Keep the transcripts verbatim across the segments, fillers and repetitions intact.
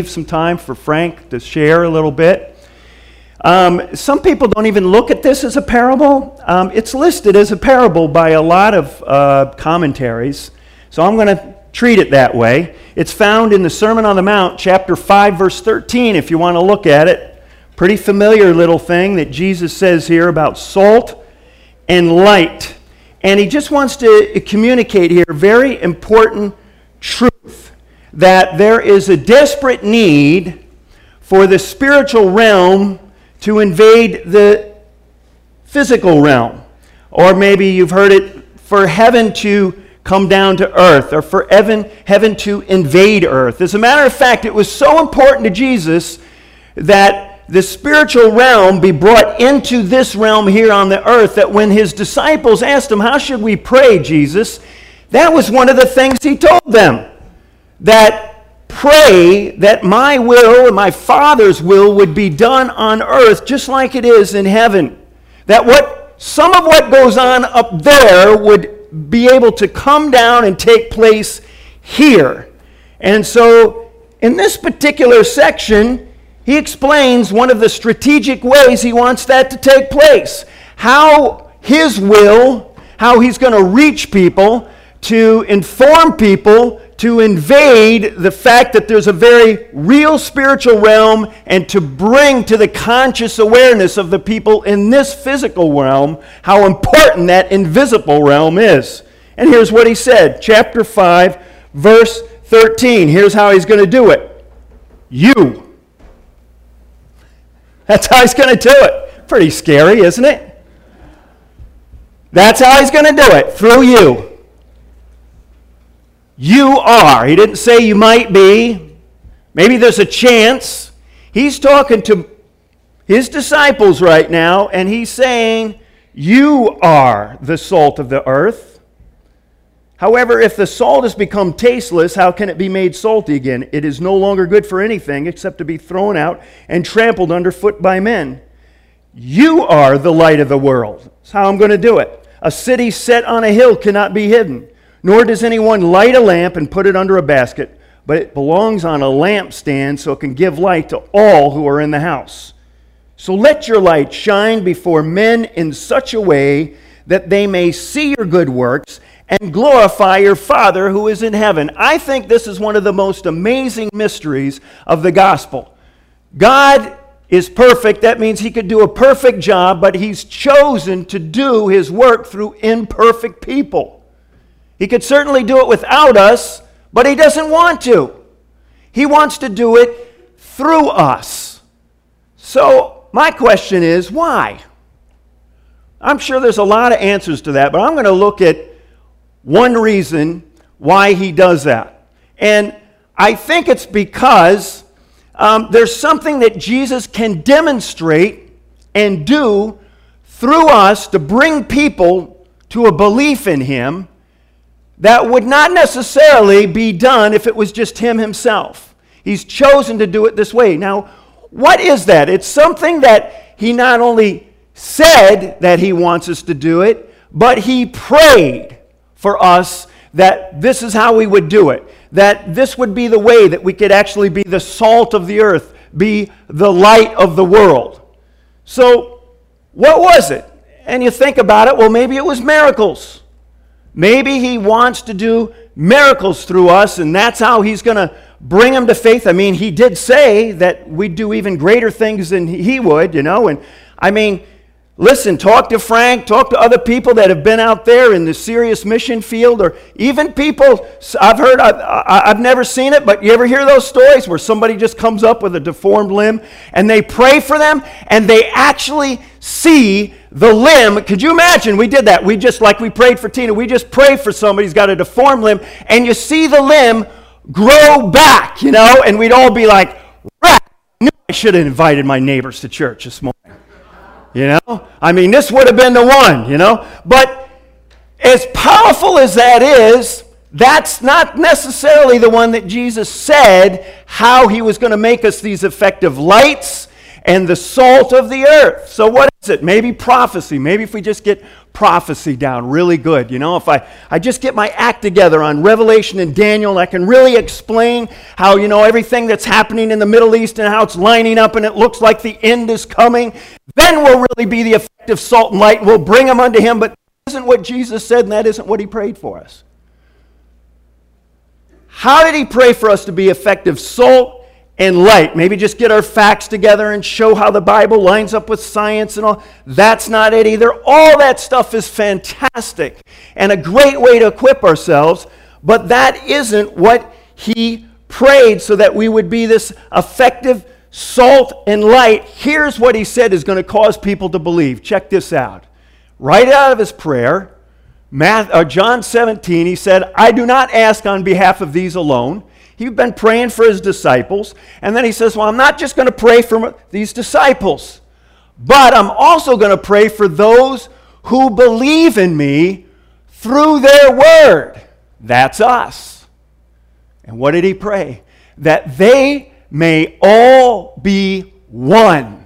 leave some time for Frank to share a little bit. Um, some people don't even look at this as a parable. Um, it's listed as a parable by a lot of uh, commentaries, so I'm going to treat it that way. It's found in the Sermon on the Mount, chapter five, verse thirteen, if you want to look at it. Pretty familiar little thing that Jesus says here about salt and light. And he just wants to communicate here very important truth, that there is a desperate need for the spiritual realm to invade the physical realm. Or maybe you've heard it, for heaven to come down to earth, or for heaven, heaven to invade earth. As a matter of fact, it was so important to Jesus that the spiritual realm be brought into this realm here on the earth, that when his disciples asked him, how should we pray, Jesus? That was one of the things he told them. That pray that my will and my Father's will would be done on earth just like it is in heaven. That what some of what goes on up there would be able to come down and take place here. And so in this particular section, he explains one of the strategic ways he wants that to take place. How his will, how he's going to reach people, to inform people, to invade the fact that there's a very real spiritual realm, and to bring to the conscious awareness of the people in this physical realm how important that invisible realm is. And here's what he said, chapter five, verse thirteen. Here's how he's going to do it. You. That's how he's going to do it. Pretty scary, isn't it? That's how he's going to do it, through you. You are. He didn't say you might be. Maybe there's a chance. He's talking to his disciples right now, and he's saying, you are the salt of the earth. However, if the salt has become tasteless, how can it be made salty again? It is no longer good for anything except to be thrown out and trampled underfoot by men. You are the light of the world. That's how I'm going to do it. A city set on a hill cannot be hidden. Nor does anyone light a lamp and put it under a basket, but it belongs on a lampstand so it can give light to all who are in the house. So let your light shine before men in such a way that they may see your good works and glorify your Father who is in heaven. I think this is one of the most amazing mysteries of the gospel. God is perfect. That means he could do a perfect job, but he's chosen to do his work through imperfect people. He could certainly do it without us, but he doesn't want to. He wants to do it through us. So my question is, why? I'm sure there's a lot of answers to that, but I'm going to look at one reason why he does that. And I think it's because um, there's something that Jesus can demonstrate and do through us to bring people to a belief in him that would not necessarily be done if it was just him himself. He's chosen to do it this way. Now, what is that? It's something that he not only said that he wants us to do it, but he prayed for us that this is how we would do it. That this would be the way that we could actually be the salt of the earth, be the light of the world. So, what was it? And you think about it, well, maybe it was miracles. Maybe he wants to do miracles through us, and that's how he's going to bring them to faith. I mean, he did say that we'd do even greater things than he would, you know. And I mean, listen, talk to Frank, talk to other people that have been out there in the serious mission field, or even people, I've heard, I've, I've never seen it, but you ever hear those stories where somebody just comes up with a deformed limb, and they pray for them, and they actually see the limb. Could you imagine? We did that. We just, like we prayed for Tina, we just prayed for somebody who's got a deformed limb, and you see the limb grow back, you know, and we'd all be like, right, I knew I should have invited my neighbors to church this morning. You know? I mean, this would have been the one, you know? But as powerful as that is, that's not necessarily the one that Jesus said how he was going to make us these effective lights and the salt of the earth. So what is it? Maybe prophecy. Maybe if we just get prophecy down really good. You know, if I, I just get my act together on Revelation and Daniel, and I can really explain how, you know, everything that's happening in the Middle East and how it's lining up and it looks like the end is coming, then we'll really be the effective salt and light, and we'll bring them unto him. But that isn't what Jesus said, and that isn't what he prayed for us. How did he pray for us to be effective salt and light? Maybe just get our facts together and show how the Bible lines up with science and all. That's not it either. All that stuff is fantastic and a great way to equip ourselves, but that isn't what he prayed so that we would be this effective salt and light. Here's what he said is going to cause people to believe. Check this out. Right out of his prayer, John seventeen, he said, I do not ask on behalf of these alone. He'd been praying for his disciples. And then he says, well, I'm not just going to pray for these disciples, but I'm also going to pray for those who believe in me through their word. That's us. And what did he pray? That they may all be one,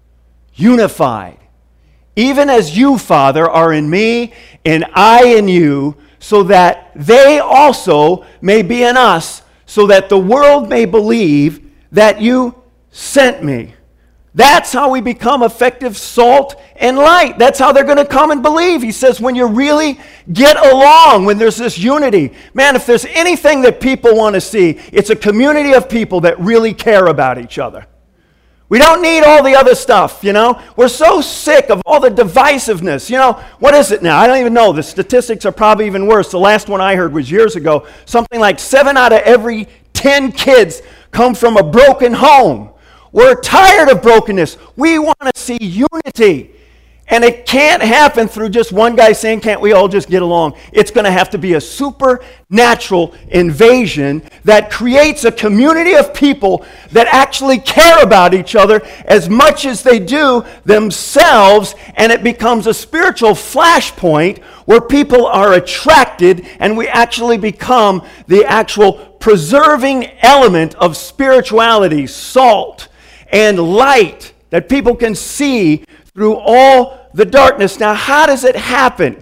unified. Even as you, Father, are in me, and I in you, so that they also may be in us, so that the world may believe that you sent me. That's how we become effective salt and light. That's how they're going to come and believe. He says when you really get along, when there's this unity. Man, if there's anything that people want to see, it's a community of people that really care about each other. We don't need all the other stuff, you know. We're so sick of all the divisiveness. You know, what is it now? I don't even know. The statistics are probably even worse. The last one I heard was years ago. Something like seven out of every ten kids come from a broken home. We're tired of brokenness. We want to see unity. And it can't happen through just one guy saying, can't we all just get along? It's going to have to be a supernatural invasion that creates a community of people that actually care about each other as much as they do themselves, and it becomes a spiritual flashpoint where people are attracted and we actually become the actual preserving element of spirituality, salt and light that people can see through all the darkness. Now, how does it happen?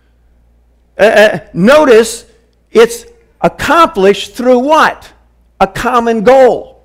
Uh, uh, notice it's accomplished through what? A common goal.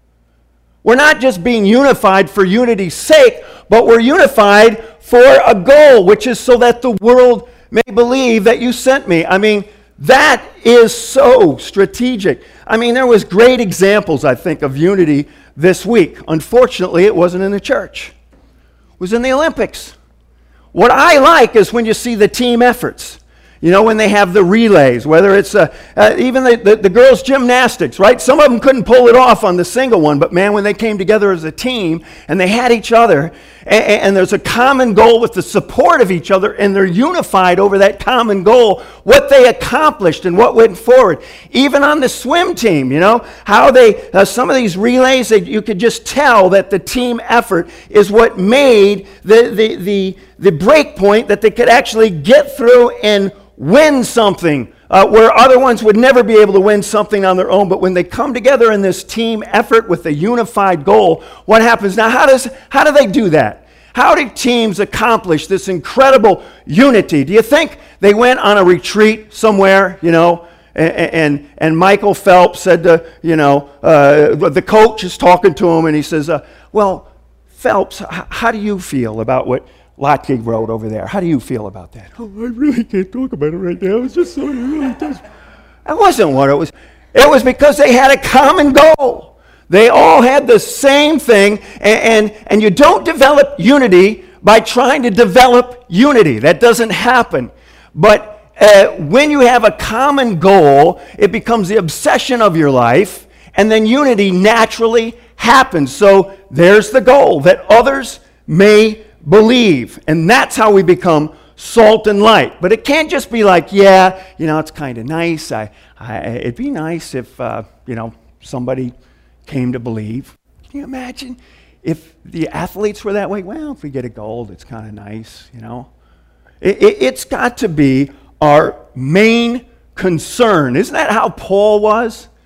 We're not just being unified for unity's sake, but we're unified for a goal, which is so that the world may believe that you sent me. I mean, that is so strategic. I mean, there was great examples, I think, of unity this week. Unfortunately, it wasn't in the church. Was in the Olympics. What I like is when you see the team efforts. You know, when they have the relays, whether it's uh, uh, even the, the, the girls' gymnastics, right? Some of them couldn't pull it off on the single one, but man, when they came together as a team and they had each other, and, and there's a common goal with the support of each other, and they're unified over that common goal, what they accomplished and what went forward. Even on the swim team, you know, how they, uh, some of these relays, they, you could just tell that the team effort is what made the, the, the, the break point that they could actually get through and win something, uh, where other ones would never be able to win something on their own. But when they come together in this team effort with a unified goal, what happens? Now, how does how do they do that? How do teams accomplish this incredible unity? Do you think they went on a retreat somewhere, you know, and and, and Michael Phelps said to, you know, uh, the coach is talking to him, and he says, uh, well, Phelps, h- how do you feel about what Lotke wrote over there? How do you feel about that? Oh, I really can't talk about it right now. It's just so, it really does. That wasn't what it was. It was because they had a common goal. They all had the same thing, and, and, and you don't develop unity by trying to develop unity. That doesn't happen. But uh, when you have a common goal, it becomes the obsession of your life, and then unity naturally happens. So there's the goal, that others may believe. And that's how we become salt and light. But it can't just be like, yeah, you know, it's kind of nice. I, I, it'd be nice if, uh, you know, somebody came to believe. Can you imagine if the athletes were that way? Well, if we get a gold, it's kind of nice, you know. It, it, it's got to be our main concern. Isn't that how Paul was?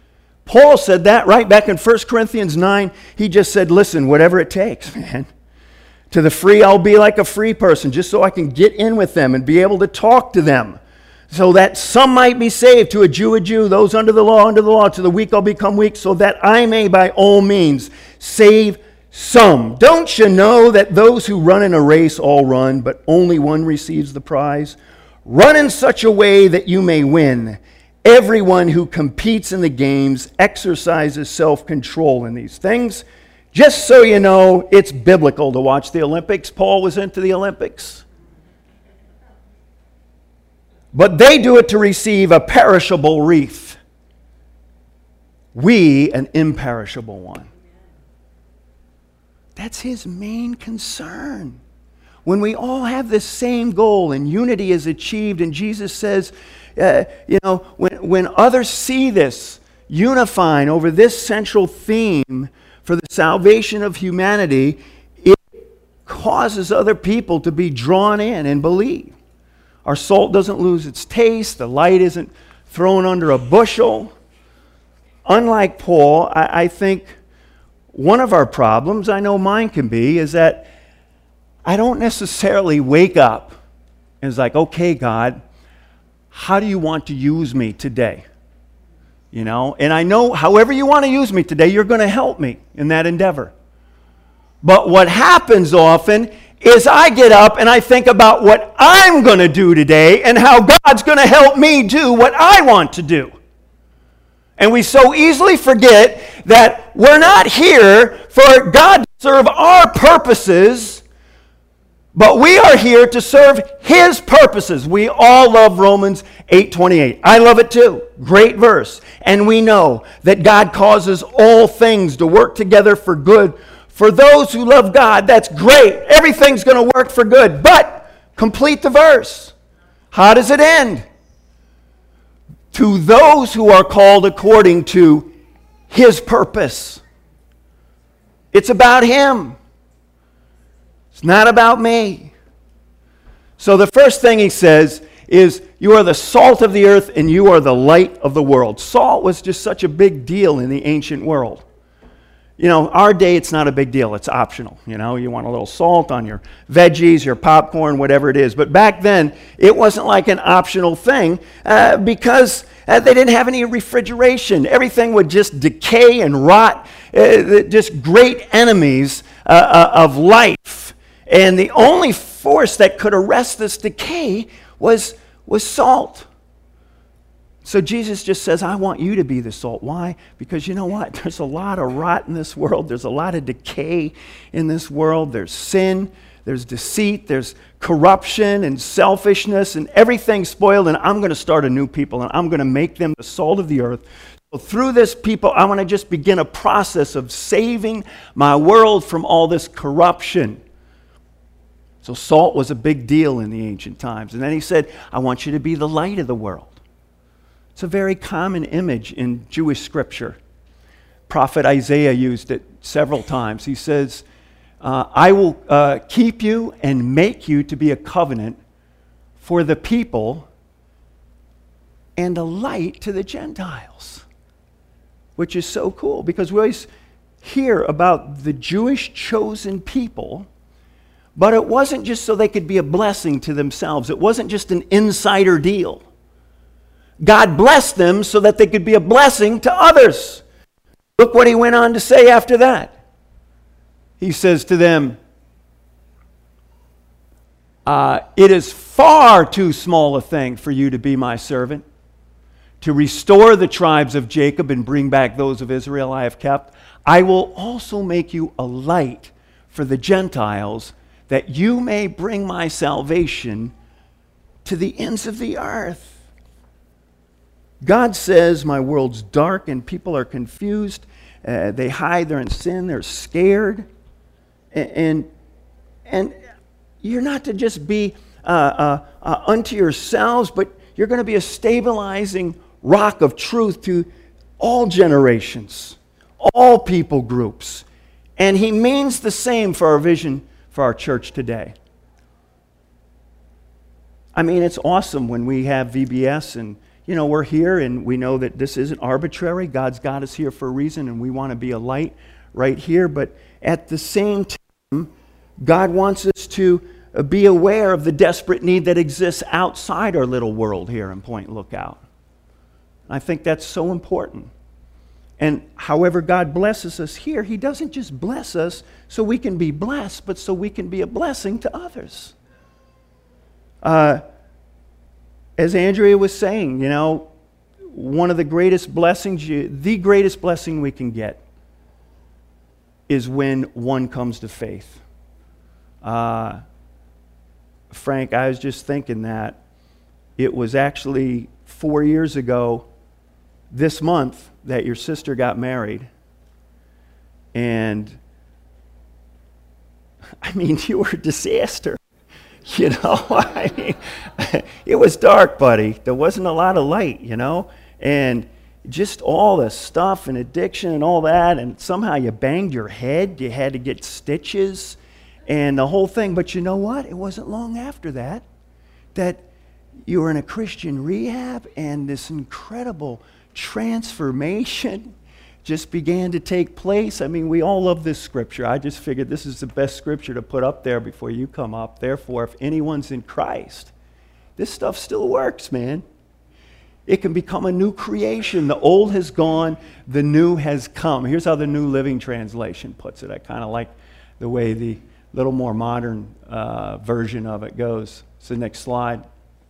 Paul said that right back in First Corinthians nine. He just said, listen, whatever it takes, man. To the free, I'll be like a free person, just so I can get in with them and be able to talk to them, so that some might be saved. To a Jew, a Jew, those under the law, under the law. To the weak, I'll become weak, so that I may by all means save some. Don't you know that those who run in a race all run, but only one receives the prize? Run in such a way that you may win. Everyone who competes in the games exercises self-control in these things. Just so you know, it's biblical to watch the Olympics. Paul was into the Olympics. But they do it to receive a perishable wreath. We, an imperishable one. That's his main concern. When we all have this same goal and unity is achieved, and Jesus says, uh, you know, when, when others see this unifying over this central theme for the salvation of humanity, it causes other people to be drawn in and believe. Our salt doesn't lose its taste. The light isn't thrown under a bushel. Unlike Paul, I, I think one of our problems, I know mine can be, is that I don't necessarily wake up and it's like, okay, God, how do you want to use me today? You know, and I know however you want to use me today, you're going to help me in that endeavor. But what happens often is I get up and I think about what I'm going to do today and how God's going to help me do what I want to do. And we so easily forget that we're not here for God to serve our purposes, but we are here to serve His purposes. We all love Romans eight twenty-eight. I love it too. Great verse. And we know that God causes all things to work together for good for those who love God. That's great. Everything's going to work for good. But complete the verse. How does it end? To those who are called according to His purpose. It's about Him. It's not about me. So the first thing he says is, you are the salt of the earth and you are the light of the world. Salt was just such a big deal in the ancient world. You know, our day it's not a big deal. It's optional. You know, you want a little salt on your veggies, your popcorn, whatever it is. But back then, it wasn't like an optional thing uh, because uh, they didn't have any refrigeration. Everything would just decay and rot. Uh, just great enemies uh, uh, of life. And the only force that could arrest this decay was, was salt. So Jesus just says, I want you to be the salt. Why? Because you know what? There's a lot of rot in this world. There's a lot of decay in this world. There's sin. There's deceit. There's corruption and selfishness and everything spoiled. And I'm going to start a new people and I'm going to make them the salt of the earth. So through this people, I want to just begin a process of saving my world from all this corruption. So salt was a big deal in the ancient times. And then he said, I want you to be the light of the world. It's a very common image in Jewish scripture. Prophet Isaiah used it several times. He says, uh, I will uh, keep you and make you to be a covenant for the people and a light to the Gentiles. Which is so cool because we always hear about the Jewish chosen people. But it wasn't just so they could be a blessing to themselves. It wasn't just an insider deal. God blessed them so that they could be a blessing to others. Look what he went on to say after that. He says to them, uh, it is far too small a thing for you to be my servant, to restore the tribes of Jacob and bring back those of Israel I have kept. I will also make you a light for the Gentiles, that you may bring my salvation to the ends of the earth. God says, my world's dark and people are confused. Uh, they hide, they're in sin, they're scared. And, and, and you're not to just be uh, uh, uh, unto yourselves, but you're going to be a stabilizing rock of truth to all generations, all people groups. And he means the same for our vision for our church today. I mean, it's awesome when we have V B S and you know, we're here and we know that this isn't arbitrary. God's got us here for a reason, and we want to be a light right here. But at the same time, God wants us to be aware of the desperate need that exists outside our little world here in Point Lookout. I think that's so important. And however God blesses us here, He doesn't just bless us so we can be blessed, but so we can be a blessing to others. Uh, as Andrea was saying, you know, one of the greatest blessings, you, the greatest blessing we can get is when one comes to faith. Uh, Frank, I was just thinking that it was actually four years ago this month that your sister got married. And I mean, you were a disaster. You know, I mean, it was dark, buddy. There wasn't a lot of light, you know, and just all the stuff and addiction and all that, and somehow you banged your head. You had to get stitches and the whole thing. But you know what? It wasn't long after that that you were in a Christian rehab, and this incredible transformation just began to take place. I mean, we all love this scripture. I just figured this is the best scripture to put up there before you come up. Therefore, if anyone's in Christ, this stuff still works, man. It can become a new creation. The old has gone, the new has come. Here's how the New Living Translation puts it. I kind of like the way the little more modern uh, version of it goes. It's the next slide.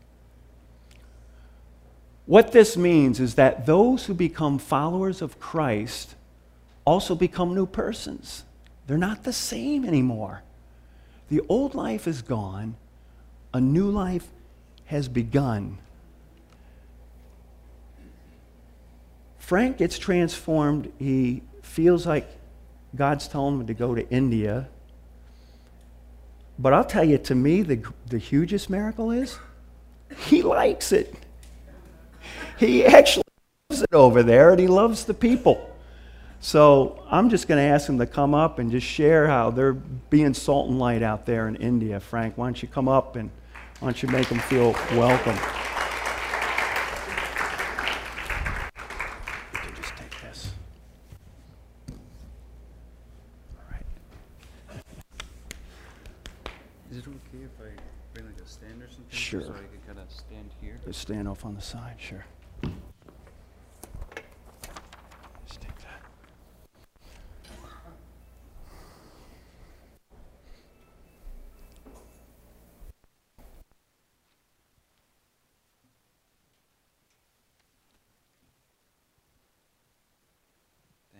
What this means is that those who become followers of Christ also become new persons. They're not the same anymore. The old life is gone. A new life has begun. Frank gets transformed. He feels like God's telling him to go to India. But I'll tell you, to me, the, the hugest miracle is he likes it. He actually loves it over there, and he loves the people. So I'm just going to ask him to come up and just share how they're being salt and light out there in India. Frank, why don't you come up and why don't you make them feel welcome? You can just take this. All right. Is it okay if I bring like a stand or something? Sure. So I can kind of stand here? Just stand off on the side, sure.